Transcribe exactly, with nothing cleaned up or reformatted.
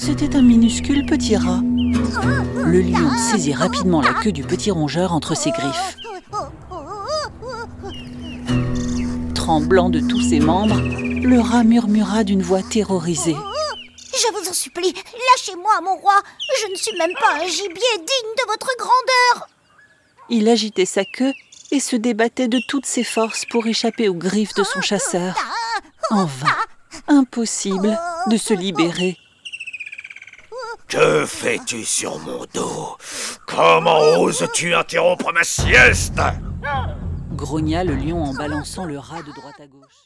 C'était un minuscule petit rat. Le lion saisit rapidement la queue du petit rongeur entre ses griffes. Tremblant de tous ses membres, le rat murmura d'une voix terrorisée. Je vous en supplie, lâchez-moi, mon roi. Je ne suis même pas un gibier digne de votre grandeur. Il agitait sa queue et se débattait de toutes ses forces pour échapper aux griffes de son chasseur. En vain, impossible de se libérer. Que fais-tu sur mon dos? Comment oses-tu interrompre ma sieste? Grogna le lion en balançant le rat de droite à gauche.